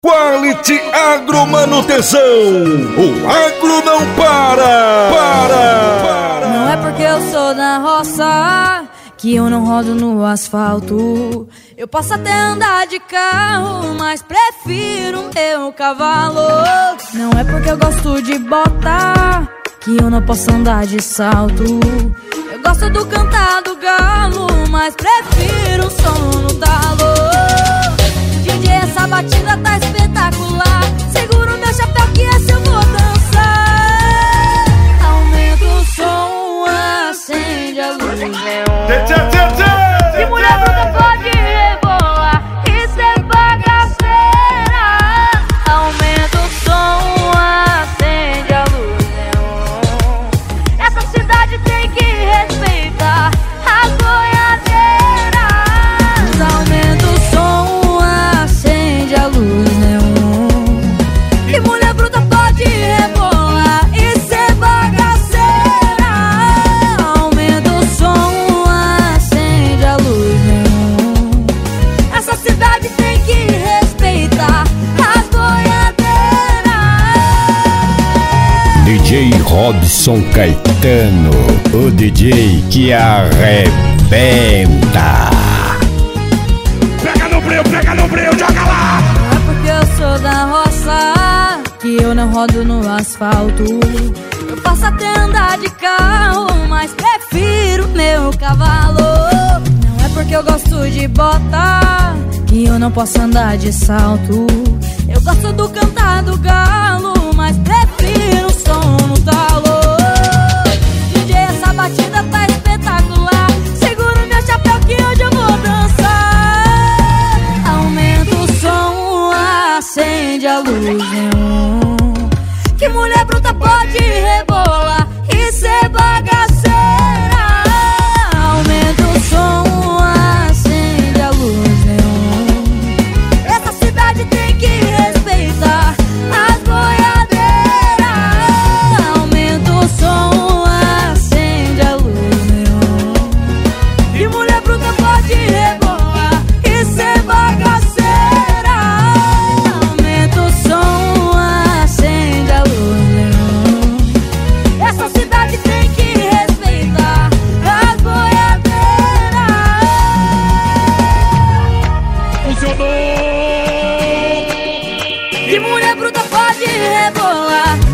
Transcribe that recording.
Quality Agromanutenção. O agro não para. Não é porque eu sou da roça que eu não rodo no asfalto. Eu posso até andar de carro, mas prefiro meu cavalo. Não é porque eu gosto de bota que eu não posso andar de salto. Eu gosto do cantar do galo, mas prefiro o som no talo. DJ, essa batida tá espetacular. Seguro meu chapéu que essa eu vou dançar. Aumenta o som, acende a luz. Que mulher bruta pode rebolar e ser bagaceira. Aumenta o som, acende a luz neon. Essa cidade tem que respeitar as boiadeiras. Aumenta o som, acende a luz neon. Que mulher bruta pode rebolar e ser bagaceira. Aumenta o som, acende a luz neon. Essa cidade tem que respeitar as boiadeiras. DJ Robson Caetano, o DJ que arrebenta. Pega no breu, joga lá. Não é porque eu sou da roça que eu não rodo no asfalto. Eu posso até andar de carro, mas prefiro meu cavalo. Não é porque eu gosto de bota que eu não posso andar de salto. Eu gosto do cantar do galo, mas prefiro o som no talo. DJ, essa batida tá espetacular. Seguro meu chapéu que hoje eu vou dançar. Aumenta o som, acende a luz neon. Que mulher bruta pode rebolar e ser bagaceira. Aumenta o som, acende a luz neon. Essa cidade tem que respeitar as boiadeiras. Aumenta o som, acende a luz neon. Que mulher bruta pode rebolar e ser bagaceira. Aumenta o som, acende a luz neon. Essa cidade tem que respeitar as boiadeiras. Funcionou. Que mulher bruta pode rebolar